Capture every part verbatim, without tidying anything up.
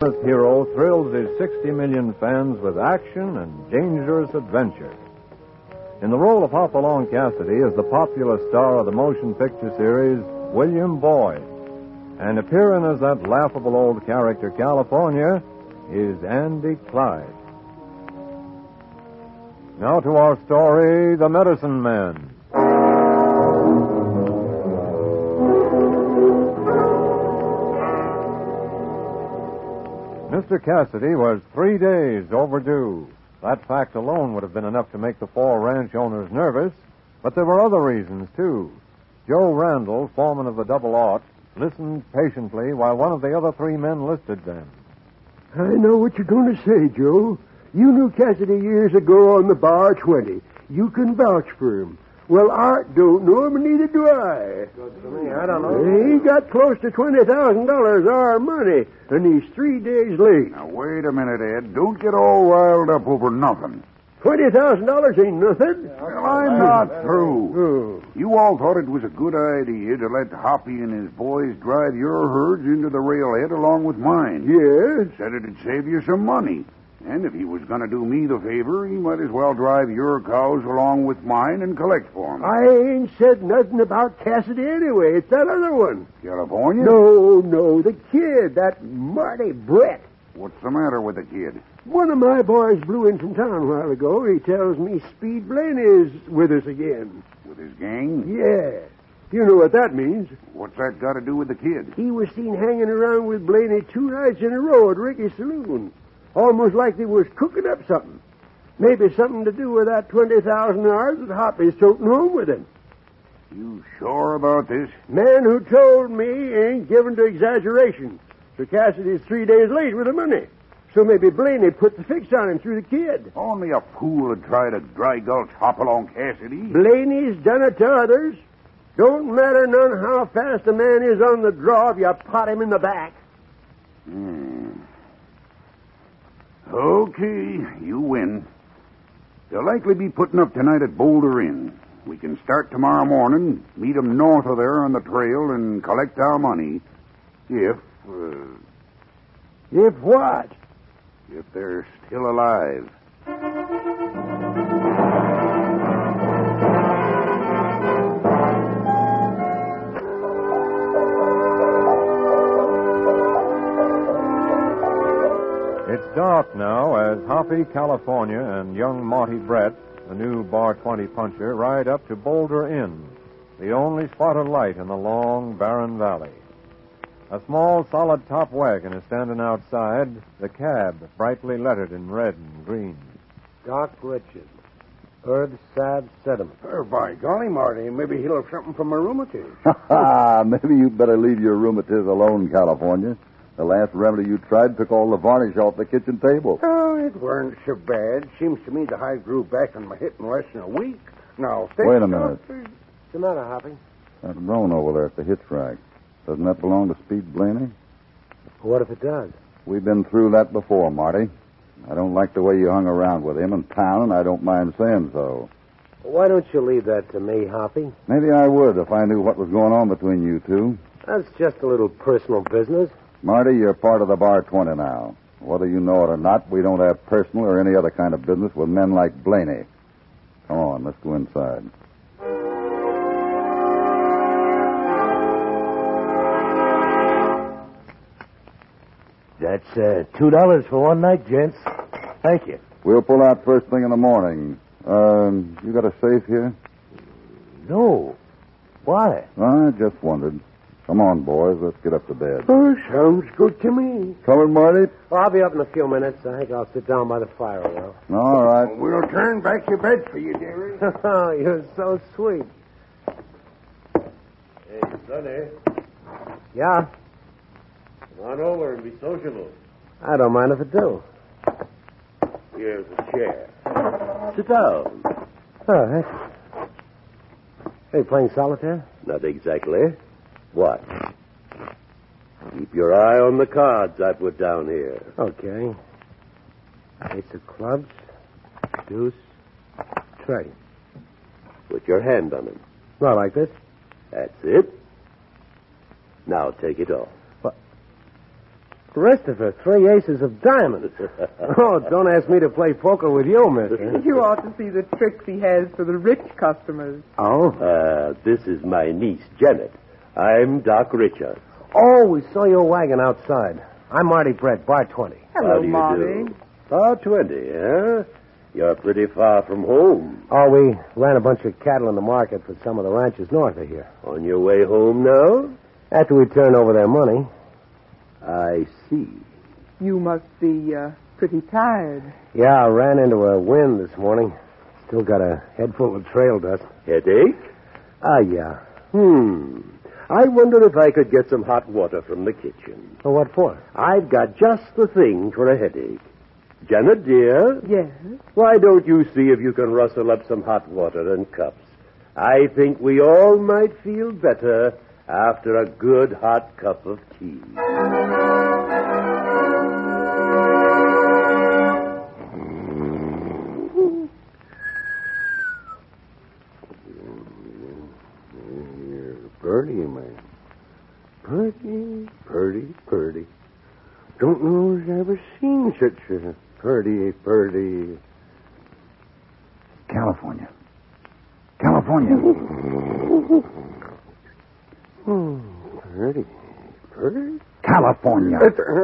This hero thrills his sixty million fans with action and dangerous adventure. In the role of Hopalong Cassidy is the popular star of the motion picture series, William Boyd. And appearing as that laughable old character, California, is Andy Clyde. Now to our story, The Medicine Man. Mister Cassidy was three days overdue. That fact alone would have been enough to make the four ranch owners nervous, but there were other reasons, too. Joe Randall, foreman of the Double Aught, listened patiently while one of the other three men listed them. I know what you're going to say, Joe. You knew Cassidy years ago on the Bar twenty. You can vouch for him. Well, Art don't know him, and neither do I. Good for me. I don't know. He got close to twenty thousand dollars our money, and he's three days late. Now, wait a minute, Ed. Don't get all riled up over nothing. twenty thousand dollars ain't nothing. Well, I'm not through. Oh. You all thought it was a good idea to let Hoppy and his boys drive your herds into the railhead along with mine. Yes. Said it'd save you some money. And if he was going to do me the favor, he might as well drive your cows along with mine and collect for 'em. I ain't said nothing about Cassidy anyway. It's that other one. California? No, no, the kid, that Marty Brett. What's the matter with the kid? One of my boys blew in from town a while ago. He tells me Speed Blaney is with us again. With his gang? Yeah. You know what that means. What's that got to do with the kid? He was seen hanging around with Blaney two nights in a row at Ricky's saloon. Almost like they was cooking up something. Maybe something to do with that twenty thousand dollars that Hoppy's toting home with him. You sure about this? Man who told me ain't given to exaggeration. So Cassidy's three days late with the money. So maybe Blaney put the fix on him through the kid. Only a fool would try to dry gulch Hopalong Cassidy. Blaney's done it to others. Don't matter none how fast a man is on the draw if you pot him in the back. Hmm. Okay, you win. They'll likely be putting up tonight at Boulder Inn. We can start tomorrow morning, meet 'em north of there on the trail, and collect our money. If, uh, If what? if they're still alive. It's dark now as Hoppy, California, and young Marty Brett, the new Bar twenty puncher, ride up to Boulder Inn, the only spot of light in the long, barren valley. A small, solid-top wagon is standing outside, the cab brightly lettered in red and green. Doc Richard. Herb Sad Sediment. Oh, by golly, Marty, maybe he'll have something for my rheumatiz. Maybe you better leave your rheumatiz alone, California. The last remedy you tried took all the varnish off the kitchen table. Oh, it weren't so bad. Seems to me the hide grew back on my hip in less than a week. Now, Wait a minute. What's the matter, Hoppy? That roan over there at the hitch rack. Doesn't that belong to Speed Blaney? What if it does? We've been through that before, Marty. I don't like the way you hung around with him in town, and I don't mind saying so. Why don't you leave that to me, Hoppy? Maybe I would if I knew what was going on between you two. That's just a little personal business. Marty, you're part of the Bar twenty now. Whether you know it or not, we don't have personal or any other kind of business with men like Blaney. Come on, let's go inside. That's uh, two dollars for one night, gents. Thank you. We'll pull out first thing in the morning. Um, you got a safe here? No. Why? I just wondered. Come on, boys. Let's get up to bed. Oh, sounds good to me. Coming, Marty? Well, I'll be up in a few minutes. I think I'll sit down by the fire a while. All right. We'll turn back your bed for you, dearie. Oh, you're so sweet. Hey, Sonny, Yeah? come on over and be sociable. I don't mind if I do. Here's a chair. Sit down. Oh, thank you. Hey, playing solitaire? Not exactly. What? Keep your eye on the cards I put down here. Okay. Ace of clubs, deuce, trey. Put your hand on them. Not like this. That's it. Now take it off. Christopher, three aces of diamonds. Oh, don't ask me to play poker with you, mister. You ought to see the tricks he has for the rich customers. Oh? Uh, this is my niece, Janet. I'm Doc Richards. Oh, we saw your wagon outside. I'm Marty Brett, bar twenty. Hello, How do you Marty. do? Bar twenty, huh? You're pretty far from home. Oh, we ran a bunch of cattle in the market for some of the ranches north of here. On your way home now? After we turned over their money. I see. You must be uh, pretty tired. Yeah, I ran into a wind this morning. Still got a head full of trail dust. Headache? Ah, yeah. Hmm. I wonder if I could get some hot water from the kitchen. Well, what for? I've got just the thing for a headache. Janet, dear, Yes? why don't you see if you can rustle up some hot water and cups? I think we all might feel better after a good hot cup of tea. Purdy, man. Purdy, purdy, purdy. Don't know as I ever seen such a purdy, purdy. California. California. Hmm, purdy, purdy. California.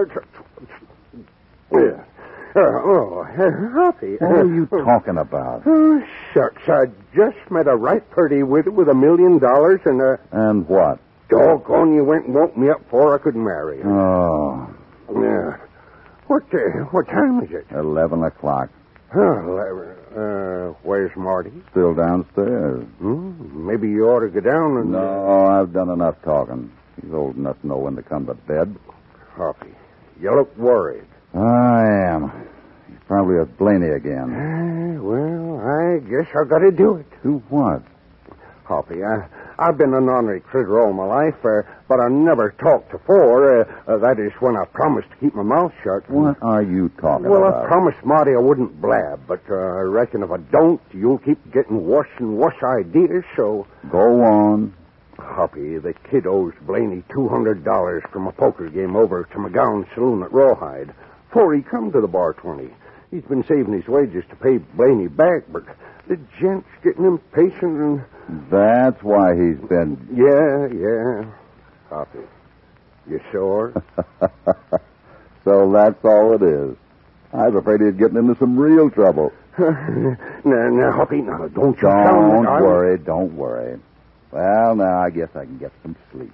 Yeah. Uh, oh, Hoppy. What are you talking about? Oh, shucks. I just met a right purdy with with a million dollars and a And what? doggone you went and woke me up before I could marry her. Oh, Yeah. What uh, what time is it? eleven o'clock. Oh, eleven. Uh, where's Marty? Still downstairs. Hmm? Maybe you ought to go down and... No, I've done enough talking. He's old enough to know when to come to bed. Hoppy, you look worried. I am. He's probably with Blaney again. Uh, well, I guess I got to do it. Do what? Hoppy, I, I've been an ornery critter all my life, uh, but I never talked before. Uh, uh, that is when I promised to keep my mouth shut. What are you talking Well, about? I promised Marty I wouldn't blab, but uh, I reckon if I don't, you'll keep getting worse and worse ideas, so... Go on. Hoppy, the kid owes Blaney two hundred dollars from a poker game over to McGowan's saloon at Rawhide. Before he come to the bar twenty. He's been saving his wages to pay Blaney back, but the gent's getting impatient and... That's why he's been... Yeah, yeah. Hoppy, you sure? So that's all it is. I was afraid he'd getting into some real trouble. now, now, Hoppy, now, don't you Don't tell me... I'm- worry, don't worry. Well, now I guess I can get some sleep.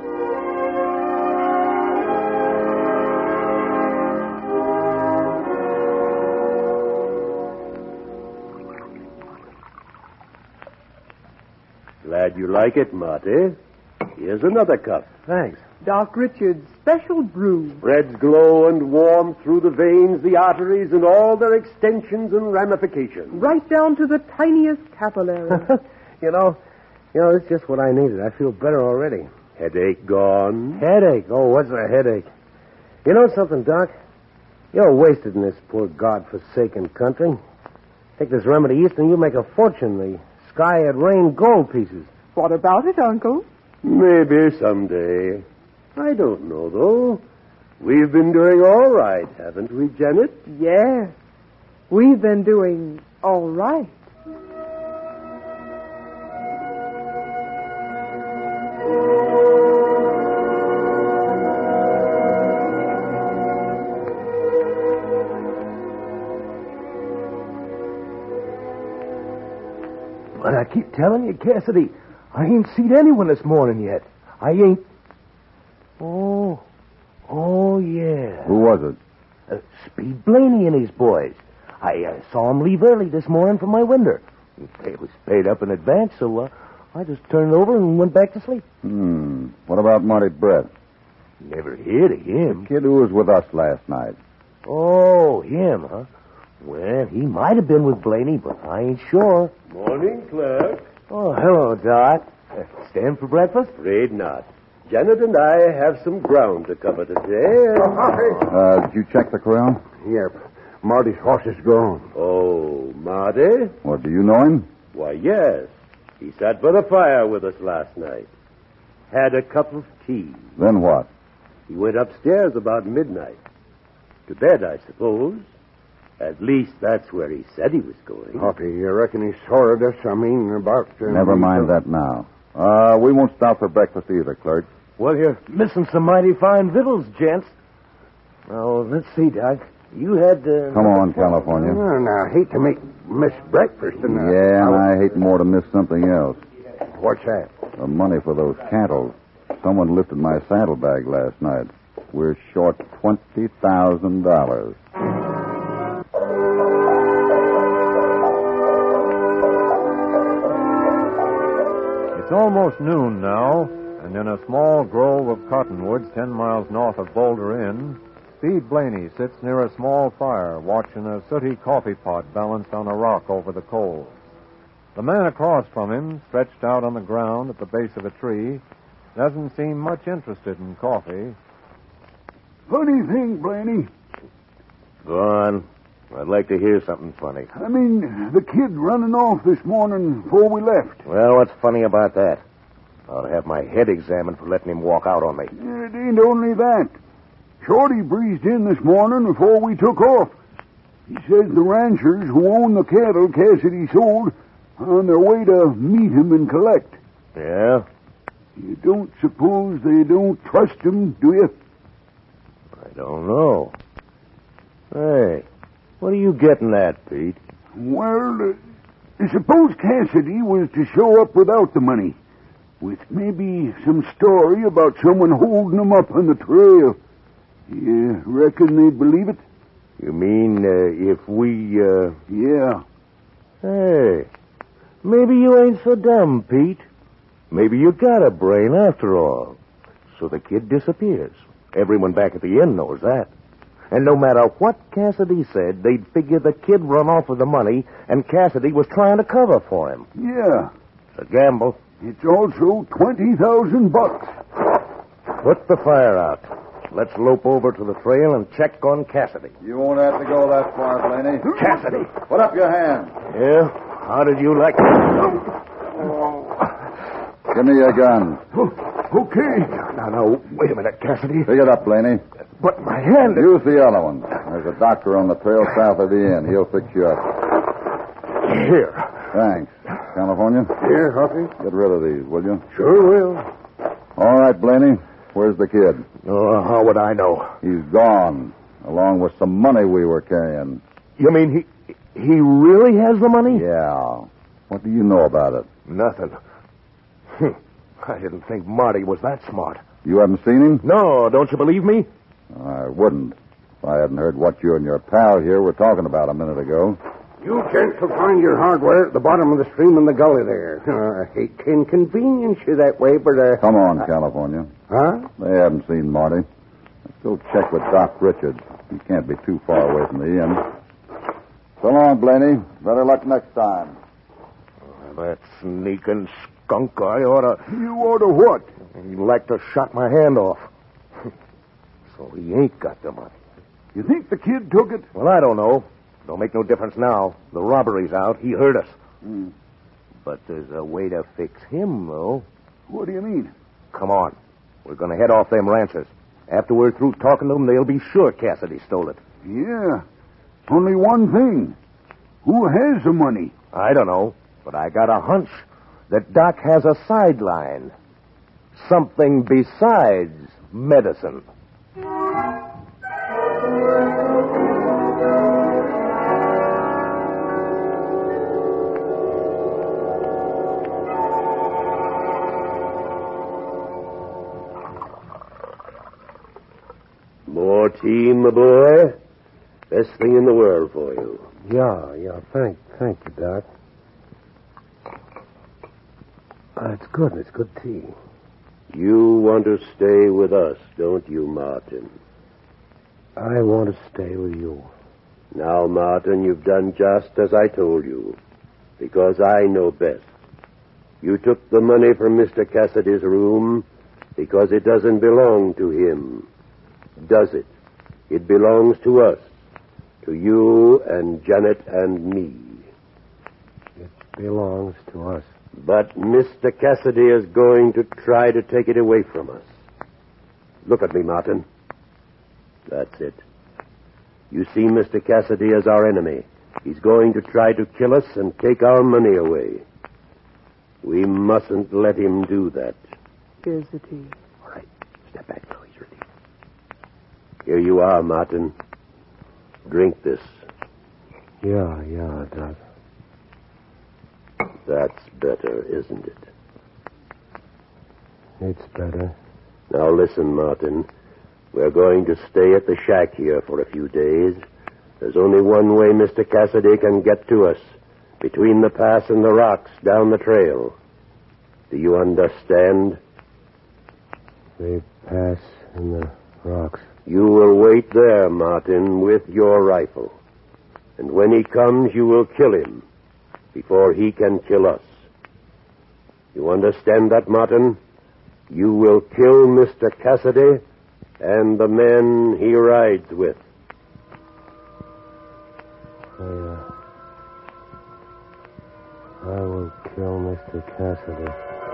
Glad you like it, Marty. Here's another cup. Thanks. Doc Richards' special brew. Spreads glow and warm through the veins, the arteries, and all their extensions and ramifications. Right down to the tiniest capillary. you know, you know, it's just what I needed. I feel better already. Headache gone. Headache? Oh, what's a headache? You know something, Doc? You're wasted in this poor God-forsaken country. Take this remedy east and you make a fortune. The sky had rained gold pieces. What about it, Uncle? Maybe someday. I don't know, though. We've been doing all right, haven't we, Janet? Yes. We've been doing all right. But I keep telling you, Cassidy, I ain't seen anyone this morning yet. I ain't... Oh, oh, yeah. Who was it? Uh, Speed Blaney and his boys. I uh, saw him leave early this morning from my window. It was paid up in advance, so uh, I just turned it over and went back to sleep. Hmm. What about Marty Brett? Never heard of him. Kid who was with us last night. Oh, him, huh? Well, he might have been with Blaney, but I ain't sure. Morning, clerk. Oh, hello, Doc. Uh, stand for breakfast? Afraid not. Janet and I have some ground to cover today. Uh, did you check the corral? Yep. Marty's horse is gone. Oh, Marty? What, do you know him? Why, yes. He sat by the fire with us last night. Had a cup of tea. Then what? He went upstairs about midnight. To bed, I suppose. At least that's where he said he was going. Hoppy, you reckon he saw us? I mean, about... Uh, Never mind that now. Uh, we won't stop for breakfast either, clerk. Well, you're missing some mighty fine victuals, gents. Now, let's see, Doc. You had... Uh, Come on, California. No, no, I hate to make miss breakfast. And, uh, yeah, and I hate more to miss something else. What's that? The money for those cattle. Someone lifted my saddlebag last night. We're short twenty thousand dollars. It's almost noon now, and in a small grove of cottonwoods ten miles north of Boulder Inn, Speed Blaney sits near a small fire watching a sooty coffee pot balanced on a rock over the coals. The man across from him, stretched out on the ground at the base of a tree, doesn't seem much interested in coffee. Funny thing, Blaney. Go on. I'd like to hear something funny. I mean, the kid running off this morning before we left. Well, what's funny about that? I'll have my head examined for letting him walk out on me. It ain't only that. Shorty breezed in this morning before we took off. He says the ranchers who own the cattle Cassidy sold are on their way to meet him and collect. Yeah? You don't suppose they don't trust him, do you? I don't know. Hey, what are you getting at, Pete? Well, uh, suppose Cassidy was to show up without the money, with maybe some story about someone holding him up on the trail. You reckon they'd believe it? You mean uh, if we, uh... Yeah. Hey, maybe you ain't so dumb, Pete. Maybe you got a brain after all. So the kid disappears. Everyone back at the inn knows that. And no matter what Cassidy said, they'd figure the kid run off with the money, and Cassidy was trying to cover for him. Yeah. It's a gamble. It's also twenty thousand bucks. Put the fire out. Let's lope over to the trail and check on Cassidy. You won't have to go that far, Blaney. Cassidy! Put up your hand. Yeah? How did you like... Give me your gun. Okay. Now, now, wait a minute, Cassidy. Pick it up, Blaney. But my hand... Use the other one. There's a doctor on the trail south of the inn. He'll fix you up. Here. Thanks. California? Here, Hoppy? Get rid of these, will you? Sure will. All right, Blaney. Where's the kid? Oh, how would I know? He's gone, along with some money we were carrying. You mean he he really has the money? Yeah. What do you know about it? Nothing. Hm. I didn't think Marty was that smart. You haven't seen him? No, don't you believe me? I wouldn't. If I hadn't heard what you and your pal here were talking about a minute ago. You gents will find your hardware at the bottom of the stream in the gully there. Uh, I hate to inconvenience you that way, but... Uh, Come on, California. Huh? They haven't seen Marty. Let's go check with Doc Richards. He can't be too far away from the inn. So long, Blaney. Better luck next time. Oh, that sneaking skunk, I ought to... You ought to what? He'd like to shot my hand off. So he ain't got the money. You think the kid took it? Well, I don't know. Don't make no difference now. The robbery's out. He heard us. Mm. But there's a way to fix him, though. What do you mean? Come on. We're going to head off them ranchers. After we're through talking to them, they'll be sure Cassidy stole it. Yeah. Only one thing. Who has the money? I don't know, but I got a hunch that Doc has a sideline. Something besides medicine. More tea, my boy. Best thing in the world for you. Yeah, yeah, thank, thank you, Doc. Uh, it's good, it's good tea. You want to stay with us, don't you, Martin? I want to stay with you. Now, Martin, you've done just as I told you, because I know best. You took the money from Mister Cassidy's room because it doesn't belong to him, does it? It belongs to us, to you and Janet and me. It belongs to us. But Mister Cassidy is going to try to take it away from us. Look at me, Martin. That's it. You see Mister Cassidy as our enemy. He's going to try to kill us and take our money away. We mustn't let him do that. Here's the tea. All right. Step back, Joe. He's ready. Here you are, Martin. Drink this. Yeah, yeah, Doc. That's better, isn't it? It's better. Now listen, Martin. We're going to stay at the shack here for a few days. There's only one way Mister Cassidy can get to us. Between the pass and the rocks down the trail. Do you understand? The pass and the rocks. You will wait there, Martin, with your rifle. And when he comes, you will kill him before he can kill us. You understand that, Martin? You will kill Mister Cassidy and the men he rides with. I, uh, I will kill Mister Cassidy.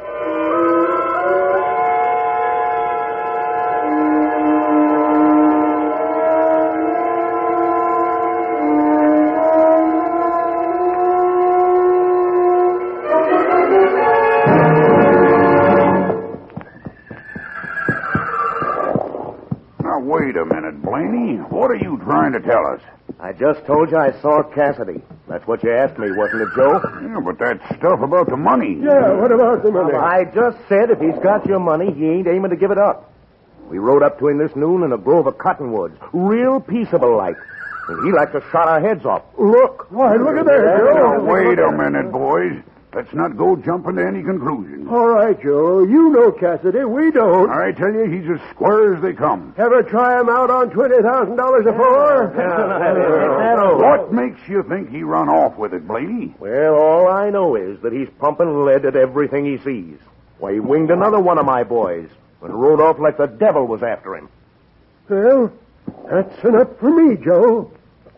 Wait a minute, Blaney. What are you trying to tell us? I just told you I saw Cassidy. That's what you asked me, wasn't it, Joe? Yeah, but that stuff about the money. Yeah, what about the money? I just said if he's got your money, he ain't aiming to give it up. We rode up to him this noon in a grove of cottonwoods, real peaceable like. And he like to shot our heads off. Look. Why, look at that, Now, Joe. wait a minute, boys. Let's not go jumping to any conclusions. All right, Joe. You know Cassidy. We don't. I tell you, he's as square as they come. Ever try him out on twenty thousand dollars afore? What makes you think he run off with it, Blaney? Well, all I know is that he's pumping lead at everything he sees. Why, he winged another one of my boys and rode off like the devil was after him. Well, that's enough for me, Joe.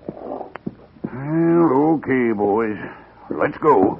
Well, okay, boys. Let's go.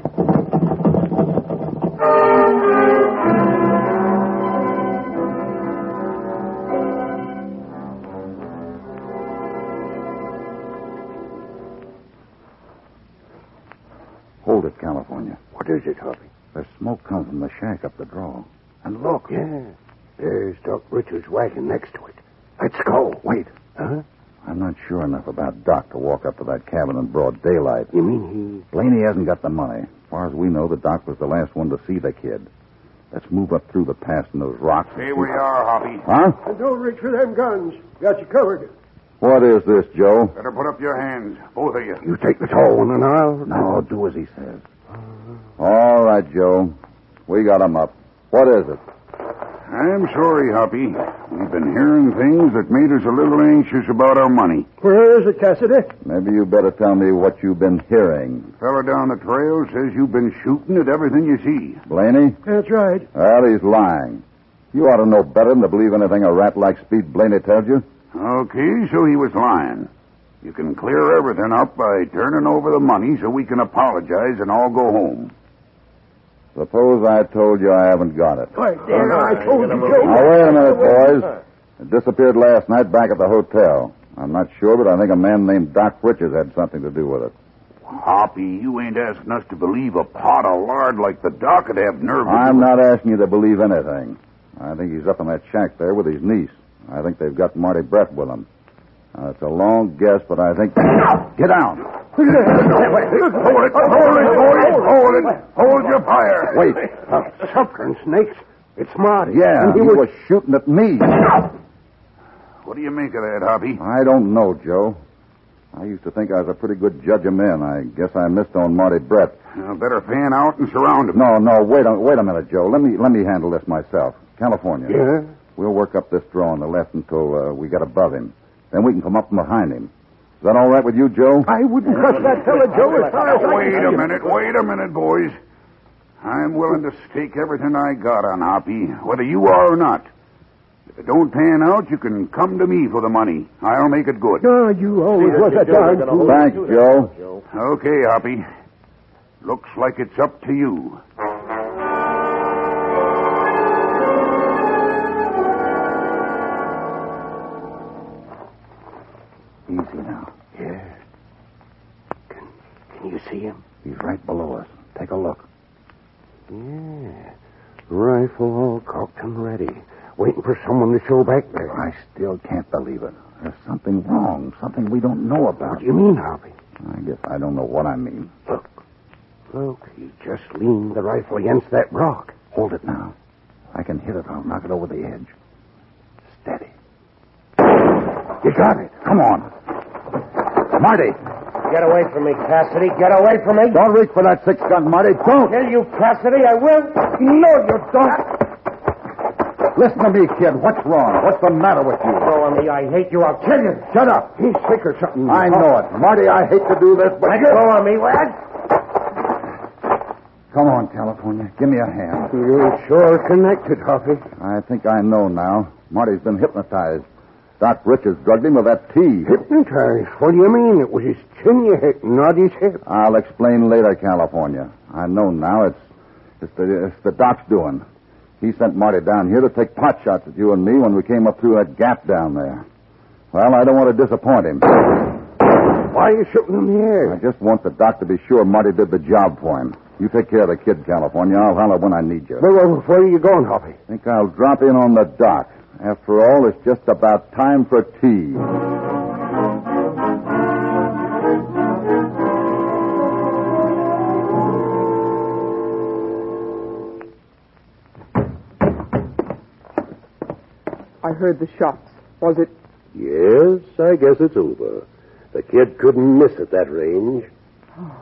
Hold it, California. What is it, Hoppy? There's smoke coming from the shack up the draw. And look. Yeah. There's Doc Richards' wagon next to it. Let's go. Wait. Huh? I'm not sure enough about Doc to walk up to that cabin in broad daylight. You mean Blaney hasn't got the money. As far as we know, the Doc was the last one to see the kid. Let's move up through the pass and those rocks. Here we are, Hoppy. Huh? And don't reach for them guns. Got you covered. What is this, Joe? Better put up your hands, both of you. he... You take the tall one and I'll... No, do as he says. All right, Joe. We got him up. What is it? I'm sorry, Hoppy. We've been hearing things that made us a little anxious about our money. Where is it, Cassidy? Maybe you better tell me what you've been hearing. Fella down the trail says you've been shooting at everything you see. Blaney? That's right. Well, he's lying. You ought to know better than to believe anything a rat like Speed Blaney tells you. Okay, so he was lying. You can clear everything up by turning over the money so we can apologize and all go home. Suppose I told you I haven't got it. Why, Dan, I told you, Joe. Now, wait a minute, boys. It disappeared last night back at the hotel. I'm not sure, but I think a man named Doc Richards had something to do with it. Hoppy, you ain't asking us to believe a pot of lard like the Doc would have nerve to I'm do it. not asking you to believe anything. I think he's up in that shack there with his niece. I think they've got Marty Brett with them. Now, it's a long guess, but I think... Get down! Hold it! Hold it, boys! Hold it! Hold your fire! Wait. Suffering snakes. It's Marty. Yeah, And he, was... was shooting at me. What do you make of that, Hoppy? I don't know, Joe. I used to think I was a pretty good judge of men. I guess I missed on Marty Brett. Uh, better fan out and surround him. No, no, wait a, wait a minute, Joe. Let me let me handle this myself. California. Yeah? We'll work up this draw on the left until uh, we get above him. Then we can come up from behind him. Is that all right with you, Joe? I wouldn't trust that fella, Joe, as far as I Wait can a see minute, wait a minute, boys. I'm willing to stake everything I got on Hoppy, whether you are or not. If it don't pan out, you can come to me for the money. I'll make it good. Oh, you always was a darn fool. Thanks, Joe. Okay, Hoppy. Looks like it's up to you. now. Yeah. Can, can you see him? He's right below us. Take a look. Yeah. Rifle all cocked and ready. Waiting for someone to show back there. I still can't believe it. There's something wrong. Something we don't know about. What do you mean, Harvey? I guess I don't know what I mean. Look. Look, he just leaned the rifle against that rock. Hold it now. I can hit it. I'll knock it over the edge. Steady. You got it. Come on. Marty. Get away from me, Cassidy. Get away from me. Don't reach for that six-gun, Marty. Don't. Kill you, Cassidy. I will. No, you don't. Listen to me, kid. What's wrong? What's the matter with you? Go on me. I hate you. I'll kill you. Shut up. He's sick or something. I know it. Marty, I hate to do this, but... Let go of me, lad. Come on, California. Give me a hand. You're sure connected, Harvey. I think I know now. Marty's been hypnotized. Doc Richards drugged him with that tea. Hypnotized? What do you mean? It was his chin you hit, not his hip. I'll explain later, California. I know now. It's it's the, it's the doc's doing. He sent Marty down here to take pot shots at you and me when we came up through that gap down there. Well, I don't want to disappoint him. Why are you shooting in the air? I just want the doc to be sure Marty did the job for him. You take care of the kid, California. I'll holler when I need you. Well, well, where are you going, Harvey? I think I'll drop in on the dock. After all, it's just about time for tea. I heard the shots. Was it? Yes, I guess it's over. The kid couldn't miss at that range. Oh.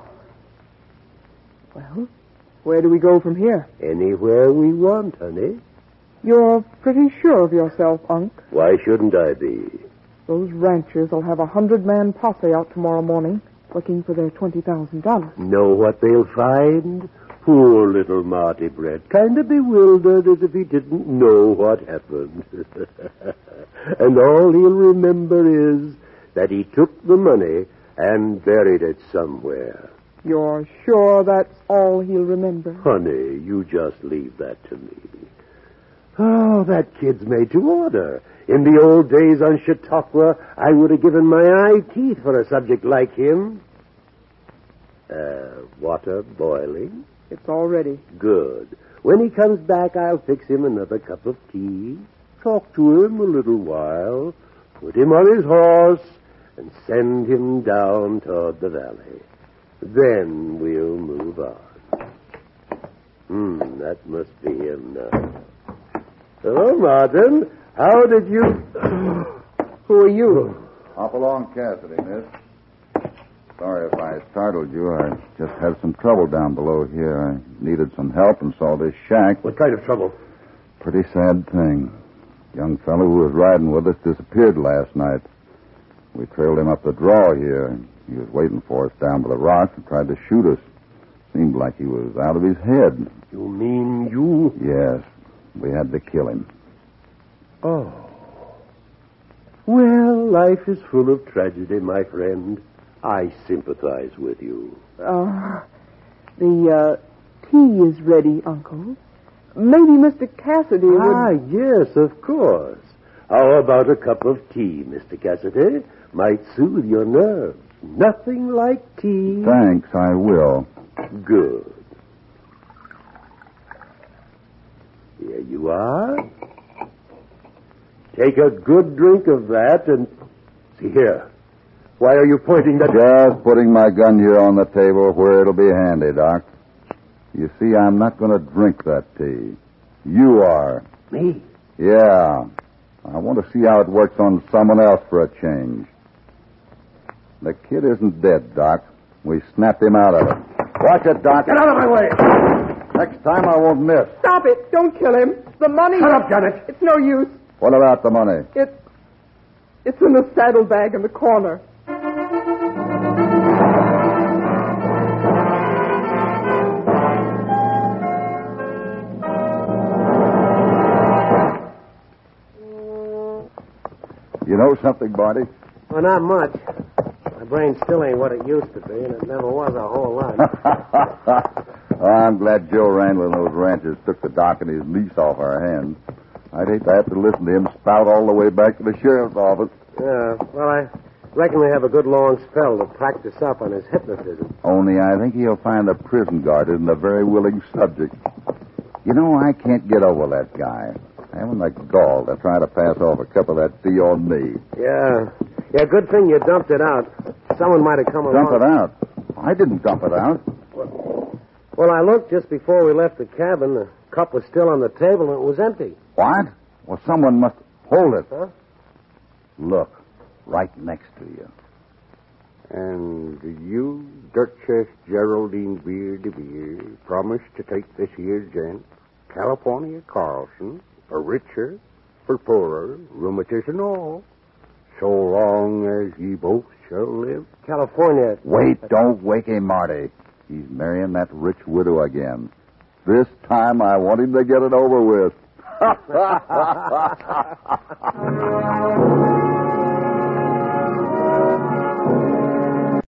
Well, where do we go from here? Anywhere we want, honey. You're pretty sure of yourself, Unc. Why shouldn't I be? Those ranchers will have a hundred-man posse out tomorrow morning looking for their twenty thousand dollars. Know what they'll find? Poor little Marty Brett, kind of bewildered as if he didn't know what happened. And all he'll remember is that he took the money and buried it somewhere. You're sure that's all he'll remember? Honey, you just leave that to me. Oh, that kid's made to order. In the old days on Chautauqua, I would have given my eye teeth for a subject like him. Uh, water boiling? It's all ready. Good. When he comes back, I'll fix him another cup of tea, talk to him a little while, put him on his horse, and send him down toward the valley. Then we'll move on. Hmm, that must be him now. Hello, Martin. How did you... Who are you? Hop along, Cassidy, miss. Sorry if I startled you. I just had some trouble down below here. I needed some help and saw this shack. What kind of trouble? Pretty sad thing. Young fellow who was riding with us disappeared last night. We trailed him up the draw here. He was waiting for us down by the rocks and tried to shoot us. Seemed like he was out of his head. You mean you... Yes. We had to kill him. Oh. Well, life is full of tragedy, my friend. I sympathize with you. Uh, the uh, tea is ready, Uncle. Maybe Mister Cassidy would... Ah, yes, of course. How about a cup of tea, Mister Cassidy? Might soothe your nerves. Nothing like tea. Thanks, I will. Good. Here you are. Take a good drink of that and... See here. Why are you pointing that... Just putting my gun here on the table where it'll be handy, Doc. You see, I'm not going to drink that tea. You are. Me? Yeah. I want to see how it works on someone else for a change. The kid isn't dead, Doc. We snapped him out of it. Watch it, Doc. Get out of my way! Next time I won't miss. Stop it! Don't kill him! The money... Shut up, Janet! It's no use. What about the money? It's... It's in the saddlebag in the corner. You know something, Barty? Well, not much. My brain still ain't what it used to be, and it never was a whole lot. Oh, I'm glad Joe Randall and those ranchers took the doc and his niece off our hands. I'd hate to have to listen to him spout all the way back to the sheriff's office. Yeah, well, I Reckon we have a good long spell to practice up on his hypnotism. Only I think he'll find the prison guard isn't a very willing subject. You know, I can't get over that guy. Having the gall to try to pass off a cup of that tea on me. Yeah. Yeah, good thing you dumped it out. Someone might have come Dump along. it out? I didn't dump it out. Well, I looked just before we left the cabin. The cup was still on the table and it was empty. What? Well, someone must... Hold it. Huh? Look, right next to you. And you, Duchess Geraldine Beer de Beer, promised to take this here gent, California Carlson, for richer, for poorer, rheumatiz and all, so long as ye both shall live. California. Wait, don't wake him, Marty. He's marrying that rich widow again. This time I want him to get it over with.